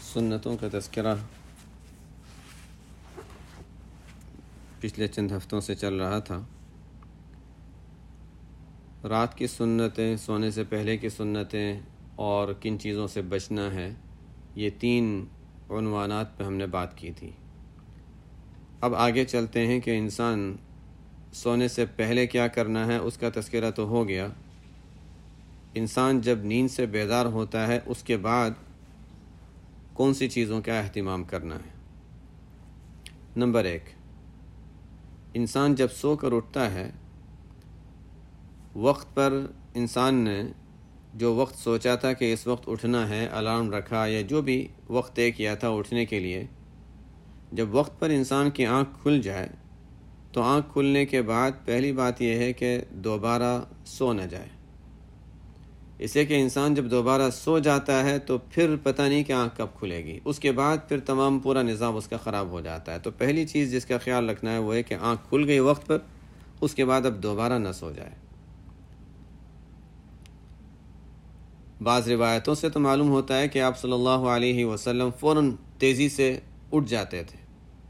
سنتوں کا تذکرہ پچھلے چند ہفتوں سے چل رہا تھا۔ رات کی سنتیں، سونے سے پہلے کی سنتیں اور کن چیزوں سے بچنا ہے، یہ 3 عنوانات پہ ہم نے بات کی تھی۔ اب آگے چلتے ہیں کہ انسان سونے سے پہلے کیا کرنا ہے، اس کا تذکرہ تو ہو گیا۔ انسان جب نیند سے بیدار ہوتا ہے اس کے بعد کون سی چیزوں کا اہتمام کرنا ہے۔ نمبر 1، انسان جب سو کر اٹھتا ہے، وقت پر انسان نے جو وقت سوچا تھا کہ اس وقت اٹھنا ہے، الارم رکھا یا جو بھی وقت طے کیا تھا اٹھنے کے لیے، جب وقت پر انسان کی آنکھ کھل جائے تو آنکھ کھلنے کے بعد پہلی بات یہ ہے کہ دوبارہ سو نہ جائے۔ اسے کہ انسان جب دوبارہ سو جاتا ہے تو پھر پتہ نہیں کہ آنکھ کب کھلے گی، اس کے بعد پھر تمام پورا نظام اس کا خراب ہو جاتا ہے۔ تو پہلی چیز جس کا خیال رکھنا ہے وہ ہے کہ آنکھ کھل گئی وقت پر، اس کے بعد اب دوبارہ نہ سو جائے۔ بعض روایتوں سے تو معلوم ہوتا ہے کہ آپ صلی اللہ علیہ وسلم فوراً تیزی سے اٹھ جاتے تھے،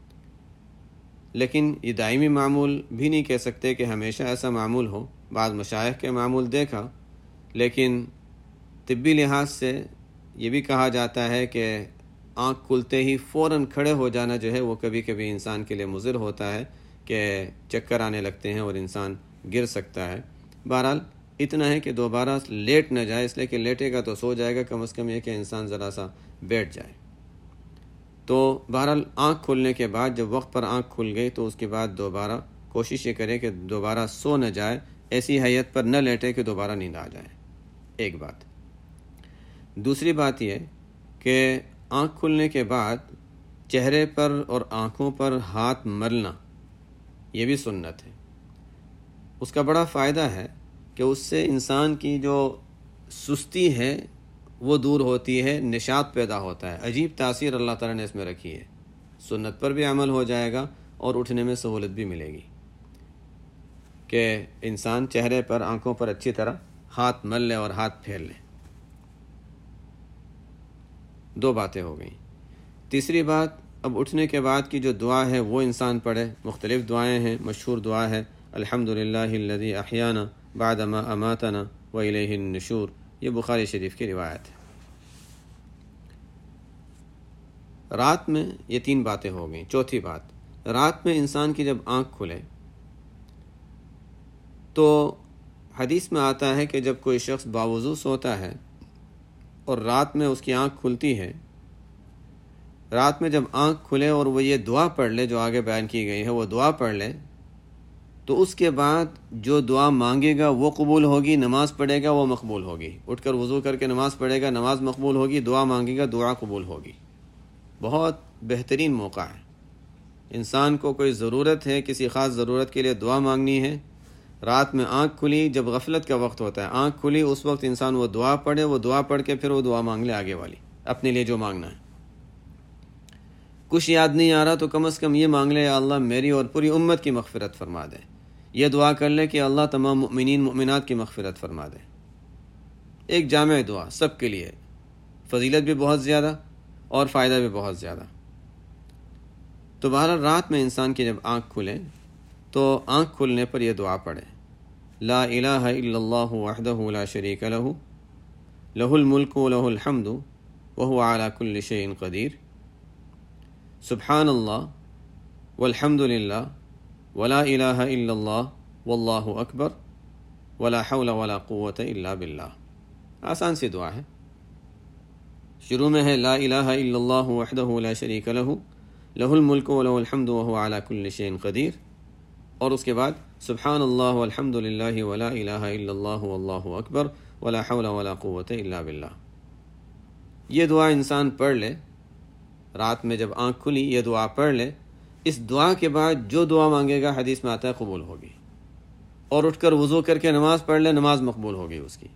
لیکن یہ دائمی معمول بھی نہیں کہہ سکتے کہ ہمیشہ ایسا معمول ہو۔ بعض مشائخ کے معمول دیکھا، لیکن طبی لحاظ سے یہ بھی کہا جاتا ہے کہ آنکھ کھلتے ہی فوراً کھڑے ہو جانا جو ہے وہ کبھی کبھی انسان کے لیے مضر ہوتا ہے کہ چکر آنے لگتے ہیں اور انسان گر سکتا ہے۔ بہرحال اتنا ہے کہ دوبارہ لیٹ نہ جائے، اس لیے کہ لیٹے گا تو سو جائے گا، کم از کم یہ کہ انسان ذرا سا بیٹھ جائے۔ تو بہرحال آنکھ کھلنے کے بعد جب وقت پر آنکھ کھل گئی تو اس کے بعد دوبارہ کوشش یہ کرے کہ دوبارہ سو نہ جائے، ایسی حیت پر نہ لیٹے کہ دوبارہ نیند آ جائے۔ ایک بات۔ دوسری بات یہ کہ آنکھ کھلنے کے بعد چہرے پر اور آنکھوں پر ہاتھ ملنا یہ بھی سنت ہے۔ اس کا بڑا فائدہ ہے کہ اس سے انسان کی جو سستی ہے وہ دور ہوتی ہے، نشاط پیدا ہوتا ہے۔ عجیب تاثیر اللہ تعالیٰ نے اس میں رکھی ہے۔ سنت پر بھی عمل ہو جائے گا اور اٹھنے میں سہولت بھی ملے گی کہ انسان چہرے پر، آنکھوں پر اچھی طرح ہاتھ مل لے اور ہاتھ پھیر لے۔ 2 باتیں ہو گئیں۔ تیسری بات، اب اٹھنے کے بعد کی جو دعا ہے وہ انسان پڑھے۔ مختلف دعائیں ہیں، مشہور دعا ہے الحمدللہ الذی احیانا بعد ما اماتنا والیہ النشور، یہ بخاری شریف کی روایت ہے۔ رات میں یہ 3 باتیں ہو گئیں۔ چوتھی بات، رات میں انسان کی جب آنکھ کھلے تو حدیث میں آتا ہے کہ جب کوئی شخص باوضو سوتا ہے اور رات میں اس کی آنکھ کھلتی ہے، رات میں جب آنکھ کھلے اور وہ یہ دعا پڑھ لے جو آگے بیان کی گئی ہے، وہ دعا پڑھ لے تو اس کے بعد جو دعا مانگے گا وہ قبول ہوگی، نماز پڑھے گا وہ مقبول ہوگی۔ اٹھ کر وضو کر کے نماز پڑھے گا، نماز مقبول ہوگی، دعا مانگے گا، دعا قبول ہوگی۔ بہت بہترین موقع ہے۔ انسان کو کوئی ضرورت ہے، کسی خاص ضرورت کے لیے دعا مانگنی ہے، رات میں آنکھ کھلی، جب غفلت کا وقت ہوتا ہے، آنکھ کھلی، اس وقت انسان وہ دعا پڑھے، وہ دعا پڑھ کے پھر وہ دعا مانگ لے آگے والی، اپنے لیے جو مانگنا ہے۔ کچھ یاد نہیں آ رہا تو کم از کم یہ مانگ لے، یا اللہ میری اور پوری امت کی مغفرت فرما دے۔ یہ دعا کر لے کہ اللہ تمام مؤمنین مؤمنات کی مغفرت فرما دے۔ ایک جامع دعا سب کے لیے، فضیلت بھی بہت زیادہ اور فائدہ بھی بہت زیادہ۔ تو بہرحال رات میں انسان کی جب آنکھ کھلے تو آنکھ کھلنے پر یہ دعا پڑھے، لا الہ الا اللہ وحدہ لا شریک لہ، لہ الملک ولہ الحمد وہو علی کل شیء قدیر، سبحان اللہ والحمد للہ ولا الہ الا اللہ واللہ اکبر ولا حول ولا قوة الا باللہ۔ آسان سی دعا ہے۔ شروع میں ہے لا الہ الا اللہ وحدہ لا شریک لہ، لہ الملک ولہ الحمد وہو علی کل شیء قدیر، اور اس کے بعد سبحان اللہ والحمد للہ ولا الہ الا اللہ واللہ اکبر ولا حول ولا قوة الا باللہ۔ یہ دعا انسان پڑھ لے، رات میں جب آنکھ کھلی یہ دعا پڑھ لے، اس دعا کے بعد جو دعا مانگے گا حدیث میں آتا ہے قبول ہوگی، اور اٹھ کر وضو کر کے نماز پڑھ لے، نماز مقبول ہوگی اس کی۔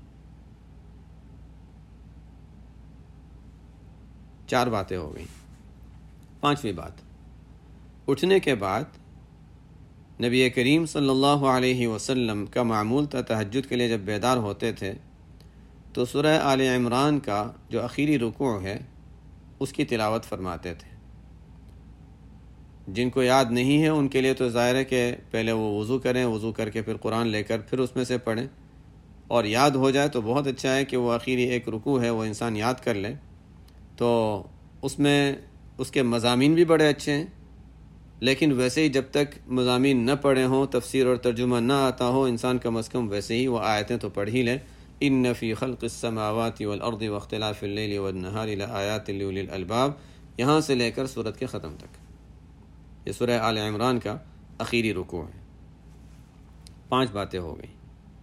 4 باتیں ہو گئیں۔ 5ویں بات، اٹھنے کے بعد نبی کریم صلی اللہ علیہ وسلم کا معمول تھا تہجد کے لیے جب بیدار ہوتے تھے تو سورہ آل عمران کا جو اخیری رکوع ہے اس کی تلاوت فرماتے تھے۔ جن کو یاد نہیں ہے ان کے لیے تو ظاہر ہے کہ پہلے وہ وضو کریں، وضو کر کے پھر قرآن لے کر پھر اس میں سے پڑھیں، اور یاد ہو جائے تو بہت اچھا ہے کہ وہ آخری ایک رکوع ہے وہ انسان یاد کر لے، تو اس میں اس کے مضامین بھی بڑے اچھے ہیں۔ لیکن ویسے ہی جب تک مضامین نہ پڑھے ہوں، تفسیر اور ترجمہ نہ آتا ہو، انسان کم از کم ویسے ہی وہ آیتیں تو پڑھ ہی لے۔ ان فی خلق السماوات والارض واختلاف اللیل والنہار لآیات لأولی الالباب، یہاں سے لے کر سورت کے ختم تک، یہ سورہ آل عمران کا آخری رکوع ہے۔ 5 باتیں ہو گئیں۔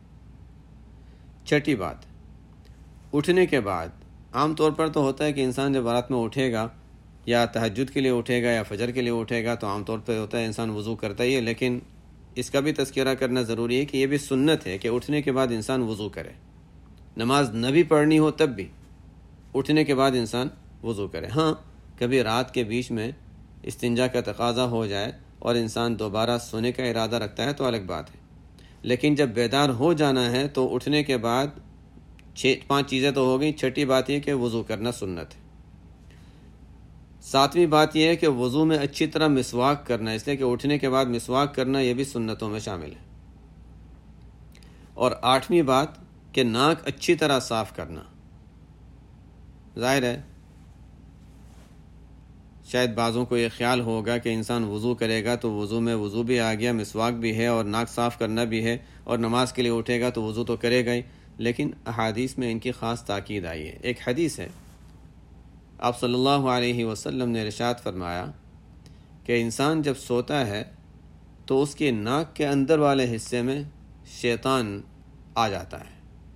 چھٹی بات، اٹھنے کے بعد عام طور پر تو ہوتا ہے کہ انسان جب رات میں اٹھے گا یا تہجد کے لیے اٹھے گا یا فجر کے لیے اٹھے گا تو عام طور پہ ہوتا ہے انسان وضو کرتا ہی ہے، لیکن اس کا بھی تذکرہ کرنا ضروری ہے کہ یہ بھی سنت ہے کہ اٹھنے کے بعد انسان وضو کرے، نماز نہ بھی پڑھنی ہو تب بھی اٹھنے کے بعد انسان وضو کرے۔ ہاں، کبھی رات کے بیچ میں استنجا کا تقاضا ہو جائے اور انسان دوبارہ سونے کا ارادہ رکھتا ہے تو الگ بات ہے، لیکن جب بیدار ہو جانا ہے تو اٹھنے کے بعد 5 چیزیں تو ہو گئیں۔ چھٹی بات یہ کہ وضو کرنا سنت ہے۔ 7ویں بات یہ ہے کہ وضو میں اچھی طرح مسواک کرنا، اس لیے کہ اٹھنے کے بعد مسواک کرنا یہ بھی سنتوں میں شامل ہے۔ اور 8ویں بات کہ ناک اچھی طرح صاف کرنا۔ ظاہر ہے شاید بعضوں کو یہ خیال ہوگا کہ انسان وضو کرے گا تو وضو میں وضو بھی آ گیا، مسواک بھی ہے اور ناک صاف کرنا بھی ہے، اور نماز کے لیے اٹھے گا تو وضو تو کرے گا ہی، لیکن احادیث میں ان کی خاص تاکید آئی ہے۔ ایک حدیث ہے، آپ صلی اللہ علیہ وسلم نے ارشاد فرمایا کہ انسان جب سوتا ہے تو اس کے ناک کے اندر والے حصے میں شیطان آ جاتا ہے۔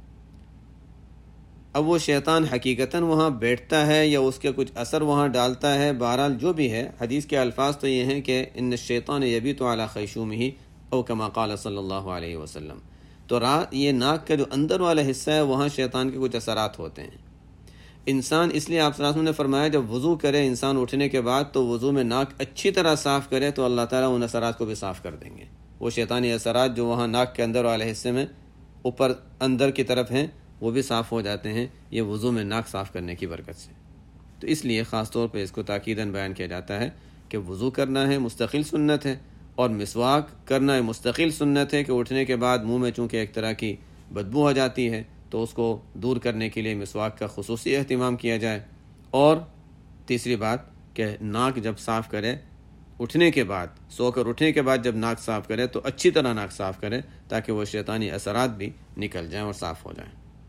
اب وہ شیطان حقیقتاً وہاں بیٹھتا ہے یا اس کے کچھ اثر وہاں ڈالتا ہے، بہرحال جو بھی ہے، حدیث کے الفاظ تو یہ ہیں کہ ان الشیطان یبیت علی خیشومہ او کما قال صلی اللہ علیہ وسلم، تو یہ ناک کا جو اندر والا حصہ ہے وہاں شیطان کے کچھ اثرات ہوتے ہیں۔ انسان اس لیے آپ صلی اللہ علیہ وسلم نے فرمایا جب وضو کرے انسان اٹھنے کے بعد تو وضو میں ناک اچھی طرح صاف کرے تو اللہ تعالیٰ ان اثرات کو بھی صاف کر دیں گے۔ وہ شیطانی اثرات جو وہاں ناک کے اندر والے حصے میں اوپر اندر کی طرف ہیں وہ بھی صاف ہو جاتے ہیں، یہ وضو میں ناک صاف کرنے کی برکت سے۔ تو اس لیے خاص طور پہ اس کو تاکیداً بیان کیا جاتا ہے کہ وضو کرنا ہے مستقل سنت ہے، اور مسواک کرنا ہے مستقل سنت ہے کہ اٹھنے کے بعد منہ میں چونکہ ایک طرح کی بدبو آ جاتی ہے تو اس کو دور کرنے کے لیے مسواک کا خصوصی اہتمام کیا جائے۔ اور تیسری بات کہ ناک جب صاف کرے اٹھنے کے بعد، سو کر اٹھنے کے بعد جب ناک صاف کرے تو اچھی طرح ناک صاف کرے تاکہ وہ شیطانی اثرات بھی نکل جائیں اور صاف ہو جائیں۔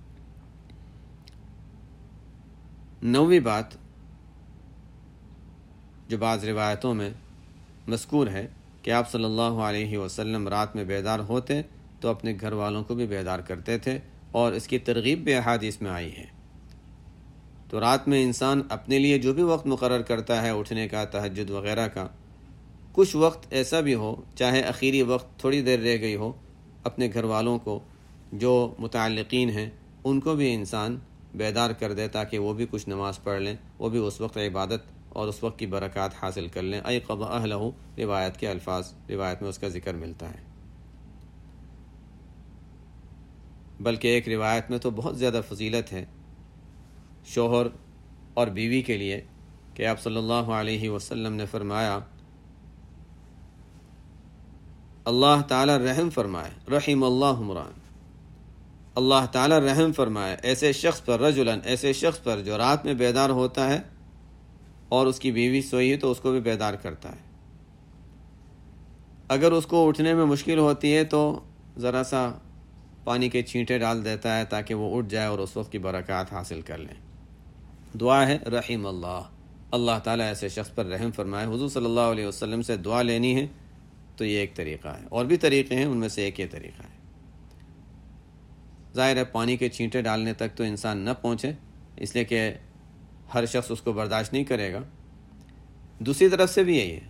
9ویں بات جو بعض روایتوں میں مذکور ہے کہ آپ صلی اللہ علیہ وسلم رات میں بیدار ہوتے تو اپنے گھر والوں کو بھی بیدار کرتے تھے، اور اس کی ترغیب بھی احادیث میں آئی ہے۔ تو رات میں انسان اپنے لیے جو بھی وقت مقرر کرتا ہے اٹھنے کا، تہجد وغیرہ کا، کچھ وقت ایسا بھی ہو چاہے آخری وقت تھوڑی دیر رہ گئی ہو، اپنے گھر والوں کو جو متعلقین ہیں ان کو بھی انسان بیدار کر دے تاکہ وہ بھی کچھ نماز پڑھ لیں، وہ بھی اس وقت عبادت اور اس وقت کی برکات حاصل کر لیں۔ ایقظ اہلہ، روایت کے الفاظ، روایت میں اس کا ذکر ملتا ہے۔ بلکہ ایک روایت میں تو بہت زیادہ فضیلت ہے شوہر اور بیوی کے لیے کہ آپ صلی اللہ علیہ وسلم نے فرمایا اللہ تعالیٰ رحم فرمائے، رحم اللہ عمران، اللہ تعالیٰ رحم فرمائے ایسے شخص پر، رجلاً، ایسے شخص پر جو رات میں بیدار ہوتا ہے اور اس کی بیوی سوئی ہے تو اس کو بھی بیدار کرتا ہے۔ اگر اس کو اٹھنے میں مشکل ہوتی ہے تو ذرا سا پانی کے چھینٹے ڈال دیتا ہے تاکہ وہ اٹھ جائے اور اس وقت کی برکات حاصل کر لیں۔ دعا ہے رحم اللہ، اللہ تعالیٰ ایسے شخص پر رحم فرمائے۔ حضور صلی اللہ علیہ وسلم سے دعا لینی ہے تو یہ ایک طریقہ ہے، اور بھی طریقے ہیں، ان میں سے ایک یہ طریقہ ہے۔ ظاہر ہے پانی کے چھینٹے ڈالنے تک تو انسان نہ پہنچے، اس لیے کہ ہر شخص اس کو برداشت نہیں کرے گا۔ دوسری طرف سے بھی یہی ہے،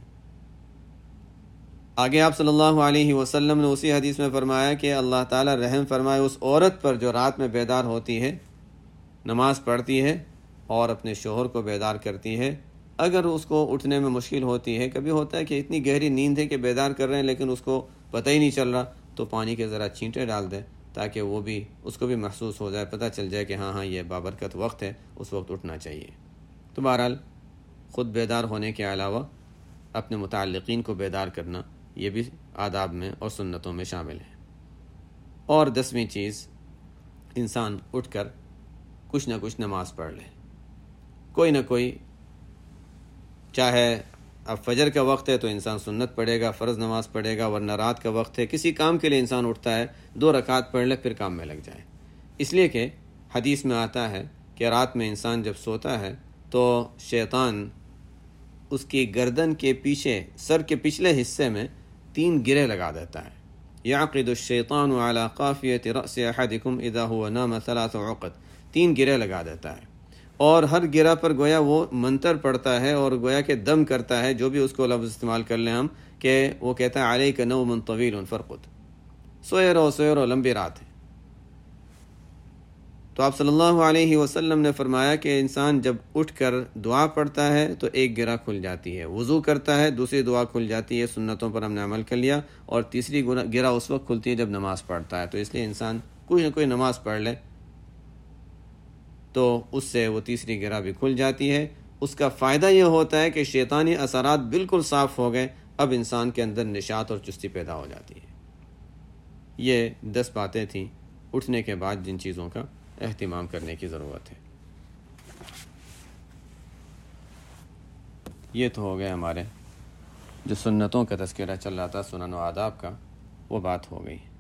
آگے آپ صلی اللہ علیہ وسلم نے اسی حدیث میں فرمایا کہ اللہ تعالیٰ رحم فرمائے اس عورت پر جو رات میں بیدار ہوتی ہے، نماز پڑھتی ہے اور اپنے شوہر کو بیدار کرتی ہے۔ اگر اس کو اٹھنے میں مشکل ہوتی ہے، کبھی ہوتا ہے کہ اتنی گہری نیند ہے کہ بیدار کر رہے ہیں لیکن اس کو پتہ ہی نہیں چل رہا، تو پانی کے ذرا چھینٹے ڈال دے تاکہ وہ بھی، اس کو بھی محسوس ہو جائے، پتہ چل جائے کہ ہاں یہ بابرکت وقت ہے، اس وقت اٹھنا چاہیے۔ تو بہرحال خود بیدار ہونے کے علاوہ اپنے متعلقین کو بیدار کرنا، یہ بھی آداب میں اور سنتوں میں شامل ہے۔ اور 10ویں چیز، انسان اٹھ کر کچھ نہ کچھ نماز پڑھ لے، کوئی نہ کوئی، چاہے اب فجر کا وقت ہے تو انسان سنت پڑھے گا، فرض نماز پڑھے گا، ورنہ رات کا وقت ہے، کسی کام کے لیے انسان اٹھتا ہے 2 رکعت پڑھ لے پھر کام میں لگ جائے۔ اس لیے کہ حدیث میں آتا ہے کہ رات میں انسان جب سوتا ہے تو شیطان اس کی گردن کے پیچھے، سر کے پچھلے حصے میں 3 گرے لگا دیتا ہے۔ یعقد الشیطان علی قافیۃ رأس احدکم اذا هو نام 3 عقد، 3 گرے لگا دیتا ہے، اور ہر گرہ پر گویا وہ منتر پڑھتا ہے اور گویا کہ دم کرتا ہے، جو بھی اس کو لفظ استعمال کر لیں ہم، کہ وہ کہتا ہے علیک نوم طویل فرقد، سوئے رہو لمبی رات ہے۔ تو آپ صلی اللہ علیہ وسلم نے فرمایا کہ انسان جب اٹھ کر دعا پڑھتا ہے تو ایک گرہ کھل جاتی ہے، وضو کرتا ہے دوسری دعا کھل جاتی ہے، سنتوں پر ہم نے عمل کر لیا، اور تیسری گرہ اس وقت کھلتی ہے جب نماز پڑھتا ہے۔ تو اس لیے انسان کوئی نہ کوئی نماز پڑھ لے تو اس سے وہ تیسری گرہ بھی کھل جاتی ہے۔ اس کا فائدہ یہ ہوتا ہے کہ شیطانی اثرات بالکل صاف ہو گئے، اب انسان کے اندر نشاط اور چستی پیدا ہو جاتی ہے۔ یہ 10 باتیں تھیں اٹھنے کے بعد جن چیزوں کا اہتمام کرنے کی ضرورت ہے۔ یہ تو ہو گئے ہمارے جو سنتوں کا تذکرہ چل رہا تھا، سنن و آداب کا، وہ بات ہو گئی۔